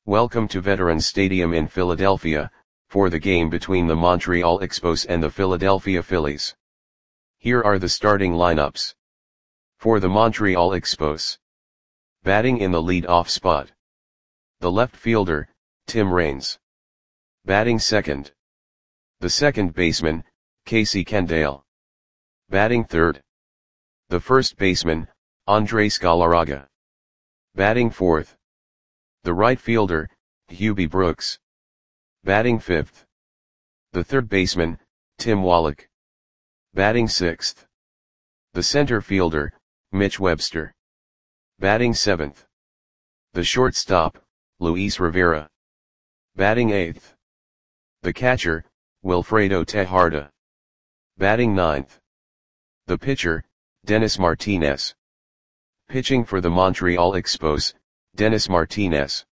Welcome to Veterans Stadium in Philadelphia, for the game between the Montreal Expos and the Philadelphia Phillies. Here are the starting lineups. For the Montreal Expos. Batting in the lead-off spot. The left fielder, Tim Raines. Batting second. The second baseman, Casey Candaele. Batting third. The first baseman, Andres Galarraga. Batting fourth. The right fielder, Hubie Brooks. Batting fifth. The third baseman, Tim Wallach. Batting sixth. The center fielder, Mitch Webster. Batting seventh. The shortstop, Luis Rivera. Batting eighth. The catcher, Wilfredo Tejada. Batting ninth. The pitcher, Dennis Martinez. Pitching for the Montreal Expos, Dennis Martinez.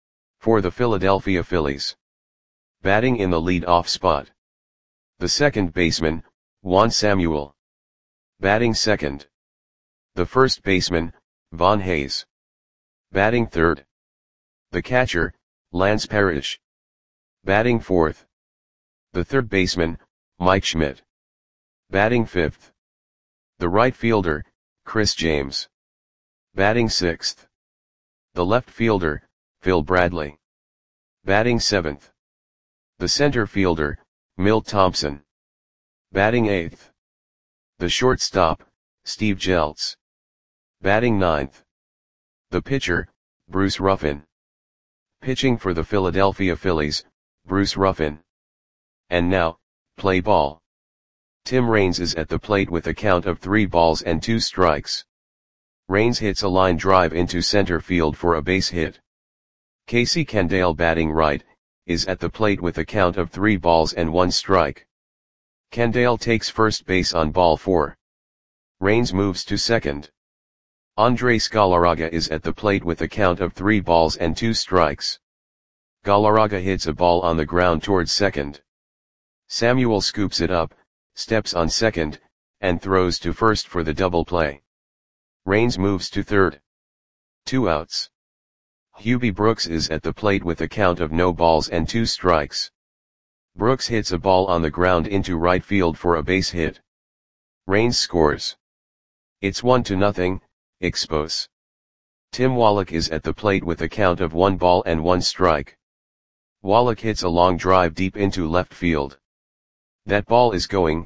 For the Philadelphia Phillies. Batting in the lead-off spot. The second baseman, Juan Samuel. Batting second. The first baseman, Von Hayes. Batting third. The catcher, Lance Parrish. Batting fourth. The third baseman, Mike Schmidt. Batting fifth. The right fielder, Chris James. Batting sixth. The left fielder, Phil Bradley. Batting seventh. The center fielder, Milt Thompson. Batting eighth. The shortstop, Steve Jeltz. Batting ninth. The pitcher, Bruce Ruffin. Pitching for the Philadelphia Phillies, Bruce Ruffin. And now, play ball. Tim Raines is at the plate with a count of 3 balls and 2 strikes. Raines hits a line drive into center field for a base hit. Casey Candaele, batting right, is at the plate with a count of 3 balls and 1 strike. Candaele takes first base on ball 4. Raines moves to second. Andres Galarraga is at the plate with a count of 3 balls and 2 strikes. Galarraga hits a ball on the ground towards second. Samuel scoops it up, steps on second, and throws to first for the double play. Raines moves to third. 2 outs. Hubie Brooks is at the plate with a count of no balls and 2 strikes. Brooks hits a ball on the ground into right field for a base hit. Raines scores. It's 1-0, Expos. Tim Wallach is at the plate with a count of 1 ball and 1 strike. Wallach hits a long drive deep into left field. That ball is gone.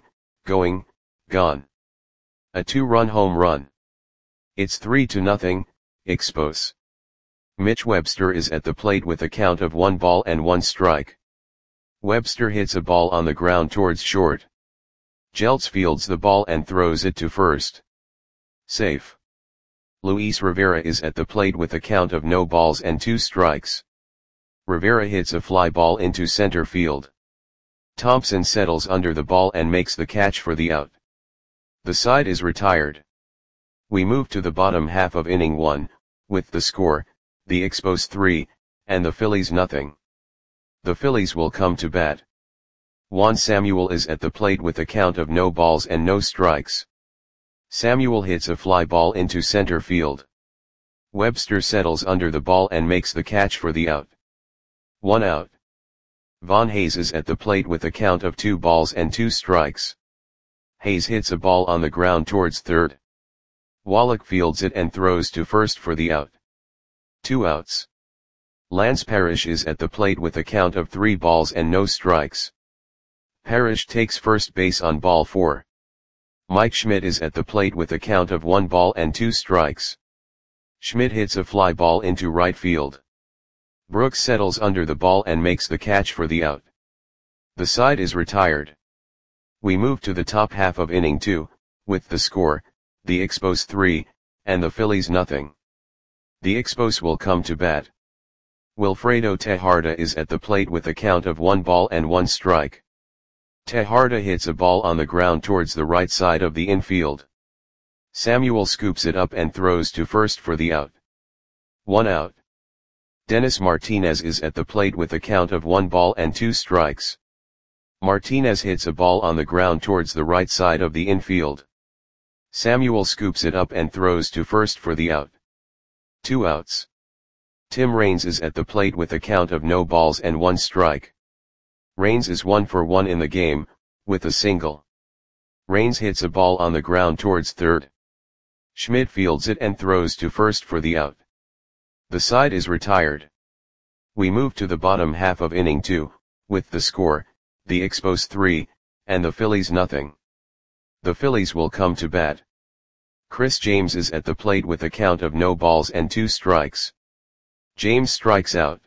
A 2-run home run. It's 3-0, Expos. Mitch Webster is at the plate with a count of 1 ball and 1 strike. Webster hits a ball on the ground towards short. Jeltz fields the ball and throws it to first. Safe. Luis Rivera is at the plate with a count of no balls and 2 strikes. Rivera hits a fly ball into center field. Thompson settles under the ball and makes the catch for the out. The side is retired. We move to the bottom half of inning 1, with the score, the Expos 3, and the Phillies 0. The Phillies will come to bat. Juan Samuel is at the plate with a count of no balls and no strikes. Samuel hits a fly ball into center field. Webster settles under the ball and makes the catch for the out. 1 out. Von Hayes is at the plate with a count of 2 balls and 2 strikes. Hayes hits a ball on the ground towards third. Wallach fields it and throws to first for the out. 2 outs. Lance Parrish is at the plate with a count of 3 balls and no strikes. Parrish takes first base on ball 4. Mike Schmidt is at the plate with a count of 1 ball and 2 strikes. Schmidt hits a fly ball into right field. Brooks settles under the ball and makes the catch for the out. The side is retired. We move to the top half of inning 2, with the score, the Expos 3, and the Phillies 0. The Expos will come to bat. Wilfredo Tejada is at the plate with a count of 1 ball and 1 strike. Tejada hits a ball on the ground towards the right side of the infield. Samuel scoops it up and throws to first for the out. 1 out. Dennis Martinez is at the plate with a count of 1 ball and 2 strikes. Martinez hits a ball on the ground towards the right side of the infield. Samuel scoops it up and throws to first for the out. 2 outs. Tim Raines is at the plate with a count of no balls and 1 strike. Raines is 1 for 1 in the game, with a single. Raines hits a ball on the ground towards third. Schmidt fields it and throws to first for the out. The side is retired. We move to the bottom half of inning 2, with the score, the Expos 3, and the Phillies nothing. The Phillies will come to bat. Chris James is at the plate with a count of no balls and 2 strikes. James strikes out.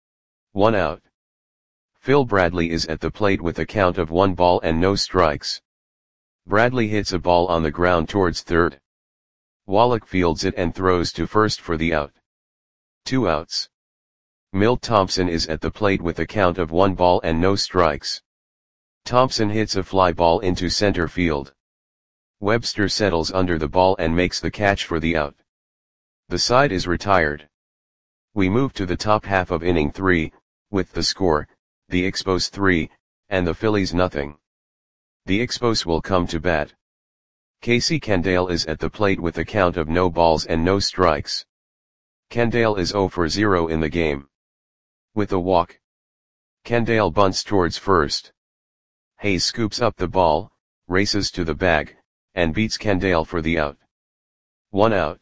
1 out. Phil Bradley is at the plate with a count of 1 ball and no strikes. Bradley hits a ball on the ground towards third. Wallach fields it and throws to first for the out. 2 outs. Milt Thompson is at the plate with a count of 1 ball and no strikes. Thompson hits a fly ball into center field. Webster settles under the ball and makes the catch for the out. The side is retired. We move to the top half of inning 3, with the score, the Expos 3, and the Phillies nothing. The Expos will come to bat. Casey Candale is at the plate with a count of no balls and no strikes. Candale is 0 for 0 in the game. With a walk. Candale bunts towards first. Hayes scoops up the ball, races to the bag, and beats Candale for the out. 1 out.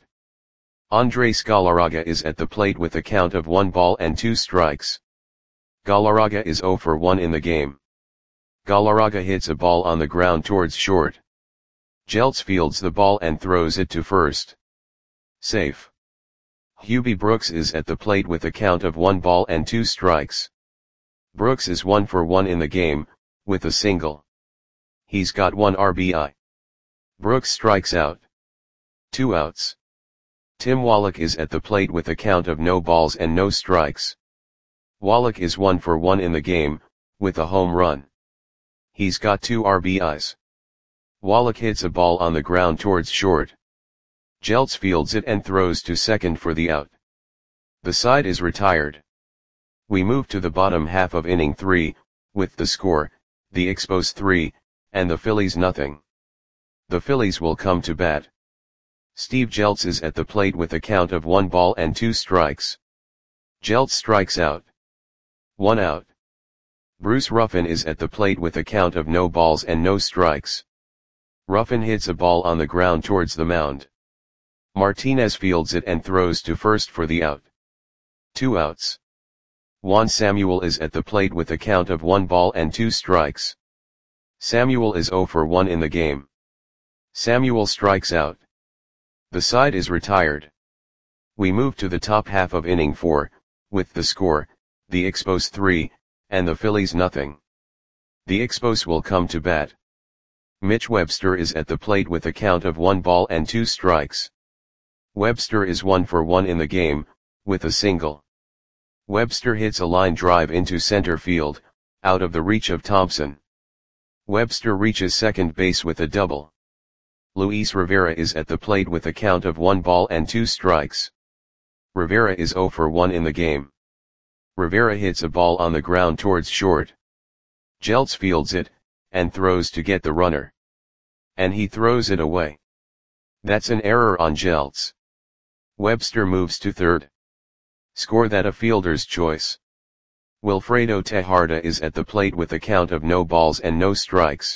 Andres Galarraga is at the plate with a count of 1 ball and 2 strikes. Galarraga is 0 for 1 in the game. Galarraga hits a ball on the ground towards short. Jeltz fields the ball and throws it to first. Safe. Hubie Brooks is at the plate with a count of 1 ball and 2 strikes. Brooks is 1 for 1 in the game, with a single. He's got 1 RBI. Brooks strikes out. 2 outs. Tim Wallach is at the plate with a count of no balls and no strikes. Wallach is 1 for 1 in the game, with a home run. He's got 2 RBIs. Wallach hits a ball on the ground towards short. Jeltz fields it and throws to second for the out. The side is retired. We move to the bottom half of inning 3, with the score, the Expos 3, and the Phillies nothing. The Phillies will come to bat. Steve Jeltz is at the plate with a count of 1 ball and 2 strikes. Jeltz strikes out. 1 out. Bruce Ruffin is at the plate with a count of no balls and no strikes. Ruffin hits a ball on the ground towards the mound. Martinez fields it and throws to first for the out. 2 outs. Juan Samuel is at the plate with a count of 1 ball and 2 strikes. Samuel is 0 for 1 in the game. Samuel strikes out. The side is retired. We move to the top half of inning 4, with the score, the Expos 3, and the Phillies nothing. The Expos will come to bat. Mitch Webster is at the plate with a count of 1 ball and 2 strikes. Webster is 1 for 1 in the game, with a single. Webster hits a line drive into center field, out of the reach of Thompson. Webster reaches second base with a double. Luis Rivera is at the plate with a count of 1 ball and 2 strikes. Rivera is 0 for 1 in the game. Rivera hits a ball on the ground towards short. Jeltz fields it, and throws to get the runner. And he throws it away. That's an error on Jeltz. Webster moves to third. Score that a fielder's choice. Wilfredo Tejada is at the plate with a count of no balls and no strikes.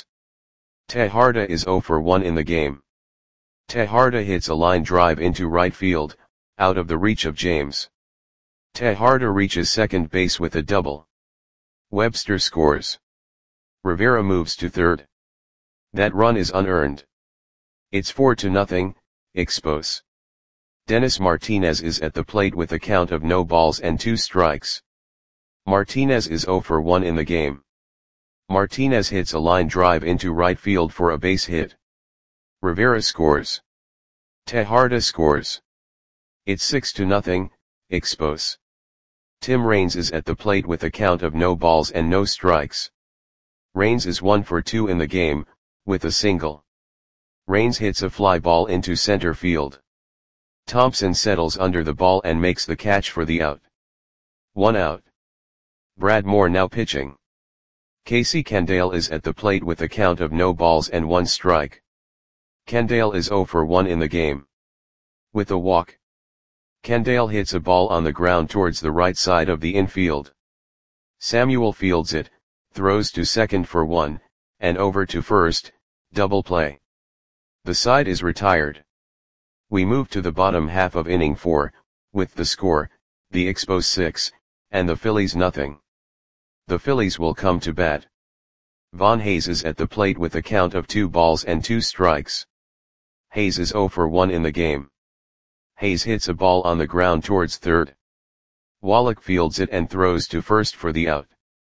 Tejada is 0 for 1 in the game. Tejada hits a line drive into right field, out of the reach of James. Tejada reaches second base with a double. Webster scores. Rivera moves to third. That run is unearned. It's 4-0, Expos. Dennis Martinez is at the plate with a count of no balls and 2 strikes. Martinez is 0 for 1 in the game. Martinez hits a line drive into right field for a base hit. Rivera scores. Tejada scores. It's 6-0, Expos. Tim Raines is at the plate with a count of no balls and no strikes. Raines is 1 for 2 in the game, with a single. Raines hits a fly ball into center field. Thompson settles under the ball and makes the catch for the out. 1 out. Brad Moore now pitching. Casey Candale is at the plate with a count of no balls and 1 strike. Candale is 0 for 1 in the game. With a walk. Candale hits a ball on the ground towards the right side of the infield. Samuel fields it, throws to second for 1, and over to first, double play. The side is retired. We move to the bottom half of inning 4, with the score, the Expos 6, and the Phillies nothing. The Phillies will come to bat. Von Hayes is at the plate with a count of 2 balls and 2 strikes. Hayes is 0 for 1 in the game. Hayes hits a ball on the ground towards third. Wallach fields it and throws to first for the out.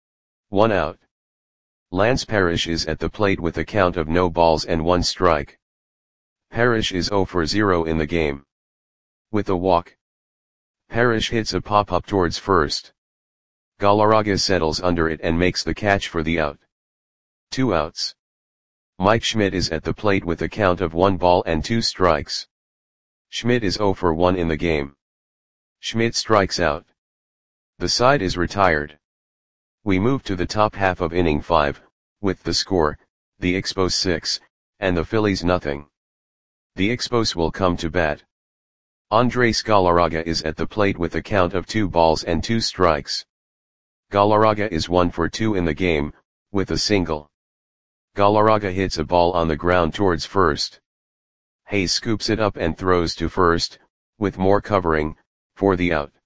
1 out. Lance Parrish is at the plate with a count of no balls and 1 strike. Parrish is 0 for 0 in the game. With a walk, Parrish hits a pop-up towards first. Galarraga settles under it and makes the catch for the out. 2 outs. Mike Schmidt is at the plate with a count of 1 ball and 2 strikes. Schmidt is 0 for 1 in the game. Schmidt strikes out. The side is retired. We move to the top half of inning 5, with the score, the Expos 6, and the Phillies nothing. The Expos will come to bat. Andres Galarraga is at the plate with a count of 2 balls and 2 strikes. Galarraga is 1 for 2 in the game, with a single. Galarraga hits a ball on the ground towards first. Hayes scoops it up and throws to first, with more covering, for the out.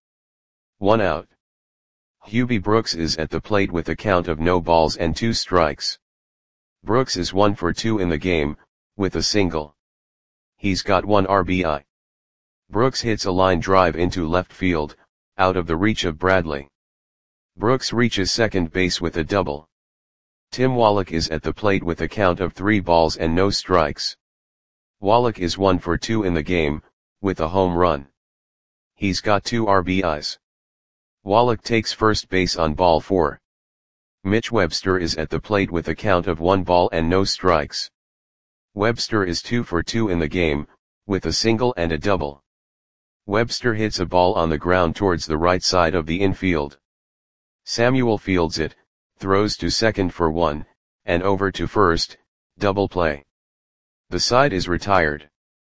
1 out. Hubie Brooks is at the plate with a count of no balls and 2 strikes. Brooks is 1 for 2 in the game, with a single. He's got 1 RBI. Brooks hits a line drive into left field, out of the reach of Bradley. Brooks reaches second base with a double. Tim Wallach is at the plate with a count of 3 balls and no strikes. Wallach is 1 for 2 in the game, with a home run. He's got 2 RBIs. Wallach takes first base on ball 4. Mitch Webster is at the plate with a count of 1 ball and no strikes. Webster is 2 for 2 in the game, with a single and a double. Webster hits a ball on the ground towards the right side of the infield. Samuel fields it, throws to second for 1, and over to first, double play. The side is retired.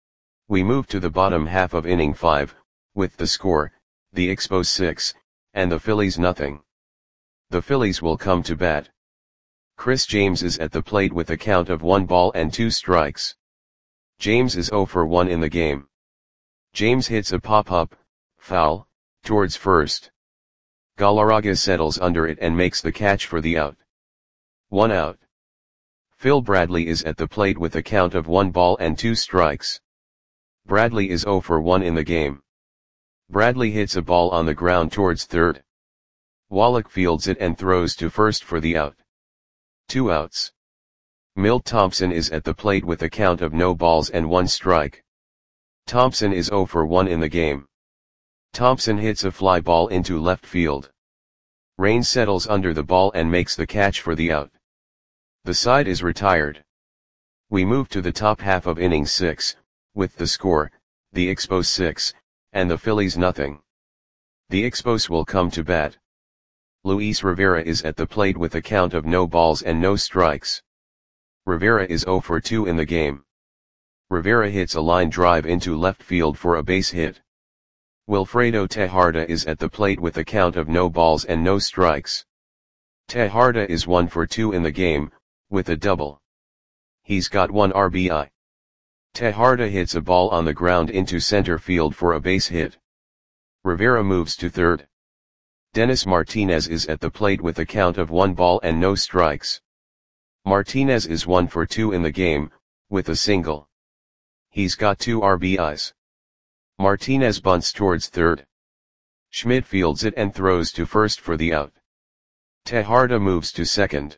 We move to the bottom half of inning 5, with the score, the Expos 6, and the Phillies nothing. The Phillies will come to bat. Chris James is at the plate with a count of 1 ball and 2 strikes. James is 0 for 1 in the game. James hits a pop-up, foul, towards first. Galarraga settles under it and makes the catch for the out. 1 out. Phil Bradley is at the plate with a count of 1 ball and 2 strikes. Bradley is 0 for 1 in the game. Bradley hits a ball on the ground towards third. Wallach fields it and throws to first for the out. 2 outs. Milt Thompson is at the plate with a count of no balls and 1 strike. Thompson is 0 for 1 in the game. Thompson hits a fly ball into left field. Rain settles under the ball and makes the catch for the out. The side is retired. We move to the top half of inning 6, with the score, the Expos 6, and the Phillies nothing. The Expos will come to bat. Luis Rivera is at the plate with a count of no balls and no strikes. Rivera is 0 for 2 in the game. Rivera hits a line drive into left field for a base hit. Wilfredo Tejada is at the plate with a count of no balls and no strikes. Tejada is 1 for 2 in the game, with a double. He's got 1 RBI. Tejada hits a ball on the ground into center field for a base hit. Rivera moves to third. Dennis Martinez is at the plate with a count of 1 ball and no strikes. Martinez is 1 for 2 in the game, with a single. He's got 2 RBIs. Martinez bunts towards third. Schmidt fields it and throws to first for the out. Tejada moves to second.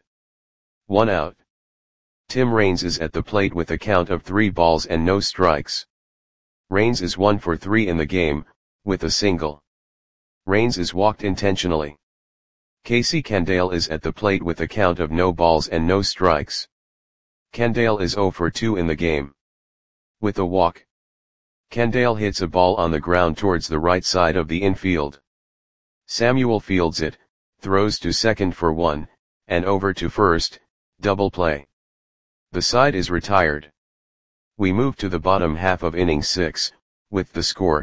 1 out. Tim Raines is at the plate with a count of 3 balls and no strikes. Raines is 1 for 3 in the game, with a single. Raines is walked intentionally. Casey Candale is at the plate with a count of no balls and no strikes. Candale is 0 for 2 in the game. With a walk, Candale hits a ball on the ground towards the right side of the infield. Samuel fields it, throws to second for 1, and over to first, double play. The side is retired. We move to the bottom half of inning 6, with the score,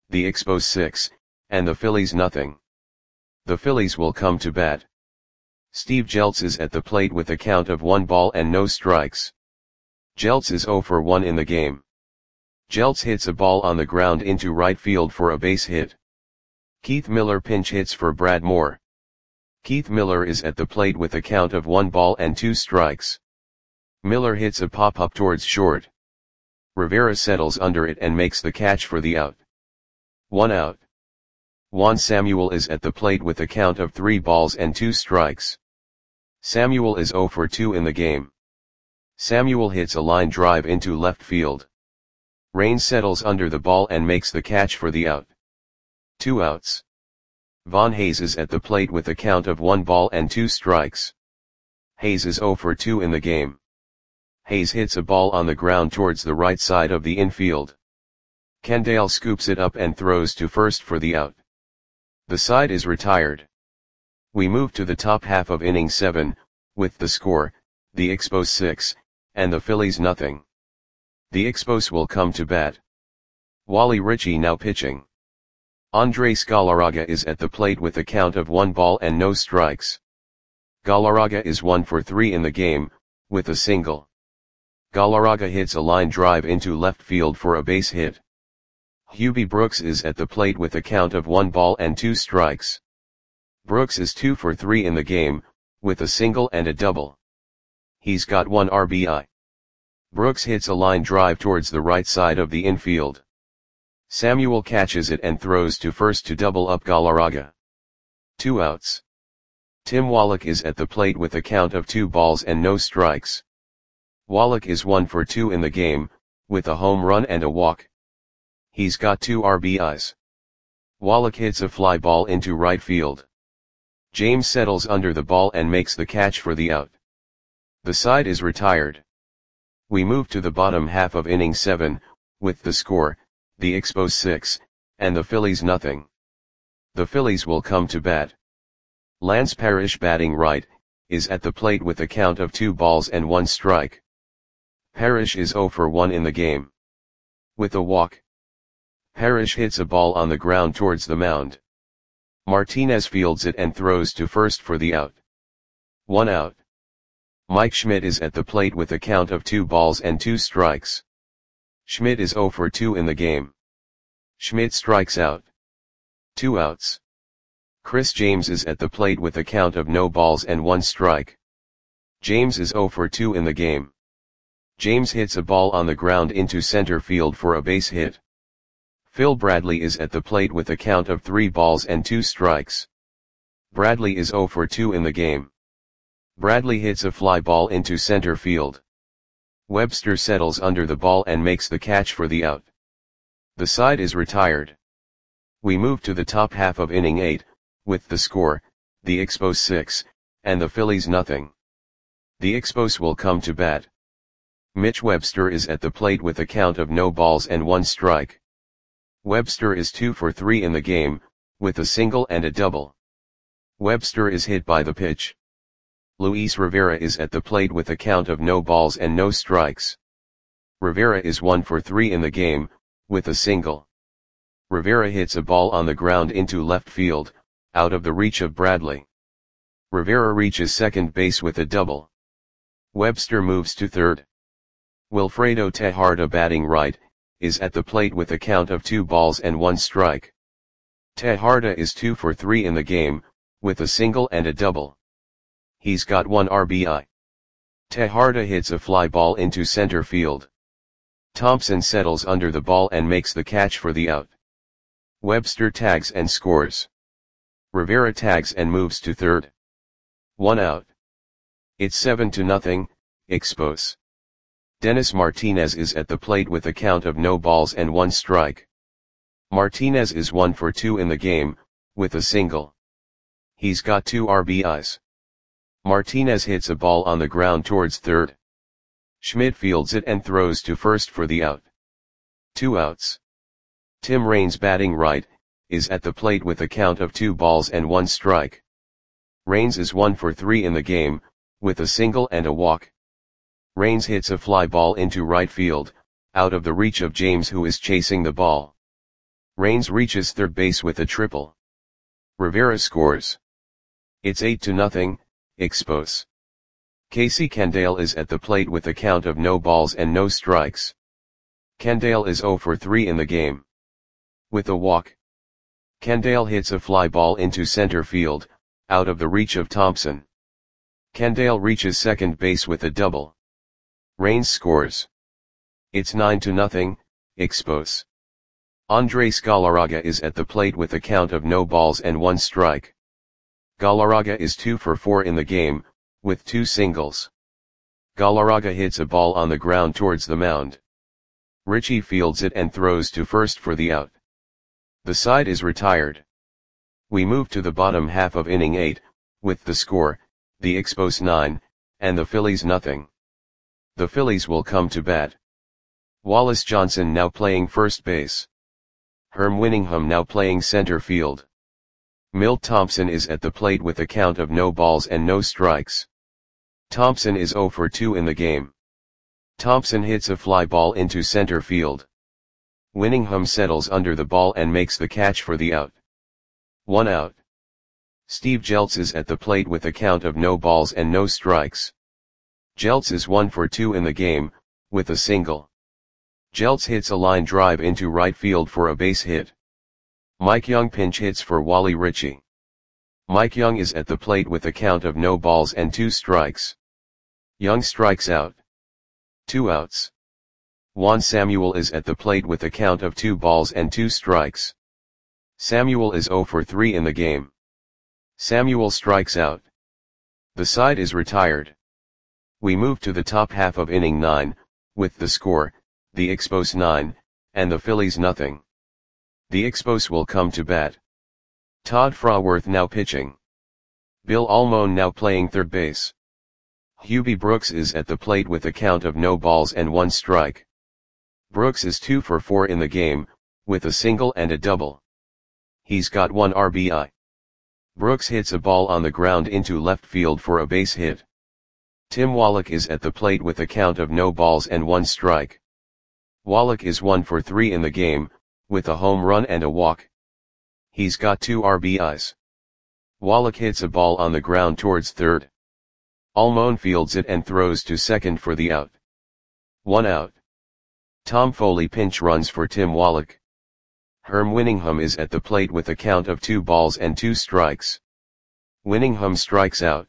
the Expos 6, and the Phillies nothing. The Phillies will come to bat. Steve Jeltz is at the plate with a count of 1 ball and no strikes. Jeltz is 0 for 1 in the game. Jeltz hits a ball on the ground into right field for a base hit. Keith Miller pinch hits for Brad Moore. Keith Miller is at the plate with a count of 1 ball and 2 strikes. Miller hits a pop-up towards short. Rivera settles under it and makes the catch for the out. 1 out. Juan Samuel is at the plate with a count of 3 balls and 2 strikes. Samuel is 0 for 2 in the game. Samuel hits a line drive into left field. Rain settles under the ball and makes the catch for the out. 2 outs. Von Hayes is at the plate with a count of 1 ball and 2 strikes. Hayes is 0 for 2 in the game. Hayes hits a ball on the ground towards the right side of the infield. Kendall scoops it up and throws to first for the out. The side is retired. We move to the top half of inning 7, with the score, the Expos 6, and the Phillies nothing. The Expos will come to bat. Wally Ritchie now pitching. Andres Galarraga is at the plate with a count of 1 ball and no strikes. Galarraga is 1 for 3 in the game, with a single. Galarraga hits a line drive into left field for a base hit. Hubie Brooks is at the plate with a count of 1 ball and 2 strikes. Brooks is 2 for 3 in the game, with a single and a double. He's got 1 RBI. Brooks hits a line drive towards the right side of the infield. Samuel catches it and throws to first to double up Galarraga. 2 outs. Tim Wallach is at the plate with a count of 2 balls and no strikes. Wallach is 1 for 2 in the game, with a home run and a walk. He's got 2 RBIs. Wallach hits a fly ball into right field. James settles under the ball and makes the catch for the out. The side is retired. We move to the bottom half of inning 7, with the score, the Expos 6, and the Phillies nothing. The Phillies will come to bat. Lance Parrish batting right, is at the plate with a count of 2 balls and 1 strike. Parrish is 0 for 1 in the game. With a walk. Parrish hits a ball on the ground towards the mound. Martinez fields it and throws to first for the out. 1 out. Mike Schmidt is at the plate with a count of 2 balls and 2 strikes. Schmidt is 0 for 2 in the game. Schmidt strikes out. 2 outs. Chris James is at the plate with a count of no balls and 1 strike. James is 0 for 2 in the game. James hits a ball on the ground into center field for a base hit. Phil Bradley is at the plate with a count of 3 balls and 2 strikes. Bradley is 0 for 2 in the game. Bradley hits a fly ball into center field. Webster settles under the ball and makes the catch for the out. The side is retired. We move to the top half of inning 8, with the score, the Expos 6, and the Phillies nothing. The Expos will come to bat. Mitch Webster is at the plate with a count of no balls and 1 strike. Webster is 2 for 3 in the game, with a single and a double. Webster is hit by the pitch. Luis Rivera is at the plate with a count of no balls and no strikes. Rivera is 1 for 3 in the game, with a single. Rivera hits a ball on the ground into left field, out of the reach of Bradley. Rivera reaches second base with a double. Webster moves to third. Wilfredo Tejada batting right, is at the plate with a count of 2 balls and 1 strike. Tejada is 2 for 3 in the game, with a single and a double. He's got 1 RBI. Tejada hits a fly ball into center field. Thompson settles under the ball and makes the catch for the out. Webster tags and scores. Rivera tags and moves to third. 1 out. It's 7-0, Expos. Dennis Martinez is at the plate with a count of no balls and 1 strike. Martinez is 1 for 2 in the game, with a single. He's got 2 RBIs. Martinez hits a ball on the ground towards third. Schmidt fields it and throws to first for the out. 2 outs. Tim Raines batting right, is at the plate with a count of 2 balls and 1 strike. Raines is 1 for 3 in the game, with a single and a walk. Raines hits a fly ball into right field, out of the reach of James who is chasing the ball. Raines reaches third base with a triple. Rivera scores. It's 8-0, Expos. Casey Candale is at the plate with a count of no balls and no strikes. Candale is 0 for 3 in the game. With a walk, Candale hits a fly ball into center field, out of the reach of Thompson. Candale reaches second base with a double. Raines scores. It's 9-0, Expos. Andres Galarraga is at the plate with a count of no balls and 1 strike. Galarraga is 2 for 4 in the game, with 2 singles. Galarraga hits a ball on the ground towards the mound. Richie fields it and throws to first for the out. The side is retired. We move to the bottom half of inning 8, with the score, the Expos 9, and the Phillies nothing. The Phillies will come to bat. Wallace Johnson now playing first base. Herm Winningham now playing center field. Milt Thompson is at the plate with a count of no balls and no strikes. Thompson is 0 for 2 in the game. Thompson hits a fly ball into center field. Winningham settles under the ball and makes the catch for the out. 1 out. Steve Jeltz is at the plate with a count of no balls and no strikes. Jeltz is 1 for 2 in the game, with a single. Jeltz hits a line drive into right field for a base hit. Mike Young pinch hits for Wally Ritchie. Mike Young is at the plate with a count of no balls and 2 strikes. Young strikes out. 2 outs. Juan Samuel is at the plate with a count of 2 balls and 2 strikes. Samuel is 0 for 3 in the game. Samuel strikes out. The side is retired. We move to the top half of inning 9, with the score, the Expos 9, and the Phillies nothing. The Expos will come to bat. Todd Fraworth now pitching. Bill Almon now playing third base. Hubie Brooks is at the plate with a count of no balls and 1 strike. Brooks is 2 for 4 in the game, with a single and a double. He's got 1 RBI. Brooks hits a ball on the ground into left field for a base hit. Tim Wallach is at the plate with a count of no balls and 1 strike. Wallach is 1 for 3 in the game, with a home run and a walk. He's got 2 RBIs. Wallach hits a ball on the ground towards third. Almon fields it and throws to second for the out. 1 out. Tom Foley pinch runs for Tim Wallach. Herm Winningham is at the plate with a count of 2 balls and 2 strikes. Winningham strikes out.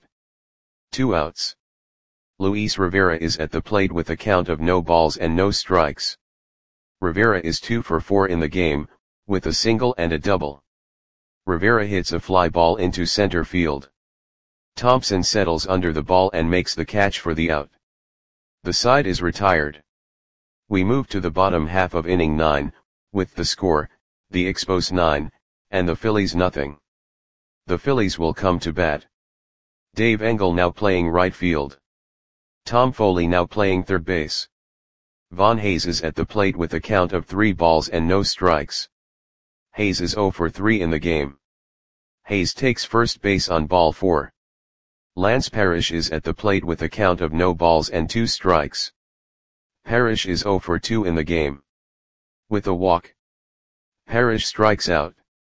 2 outs. Luis Rivera is at the plate with a count of no balls and no strikes. Rivera is 2 for 4 in the game, with a single and a double. Rivera hits a fly ball into center field. Thompson settles under the ball and makes the catch for the out. The side is retired. We move to the bottom half of inning 9, with the score, the Expos 9, and the Phillies nothing. The Phillies will come to bat. Dave Engel now playing right field. Tom Foley now playing third base. Von Hayes is at the plate with a count of 3 balls and no strikes. Hayes is 0 for 3 in the game. Hayes takes first base on ball 4. Lance Parrish is at the plate with a count of no balls and 2 strikes. Parrish is 0 for 2 in the game. With a walk, Parrish strikes out.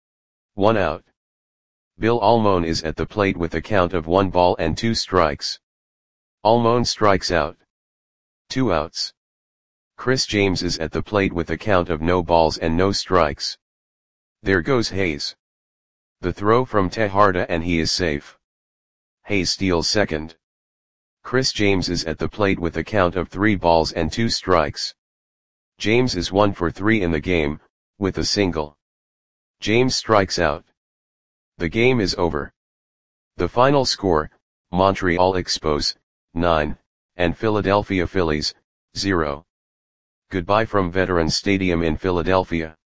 1 out. Bill Almon is at the plate with a count of 1 ball and 2 strikes. Almon strikes out. 2 outs. Chris James is at the plate with a count of no balls and no strikes. There goes Hayes. The throw from Tejada and he is safe. Hayes steals second. Chris James is at the plate with a count of 3 balls and 2 strikes. James is 1 for 3 in the game, with a single. James strikes out. The game is over. The final score, Montreal Expos, 9, and Philadelphia Phillies, 0. Goodbye from Veterans Stadium in Philadelphia.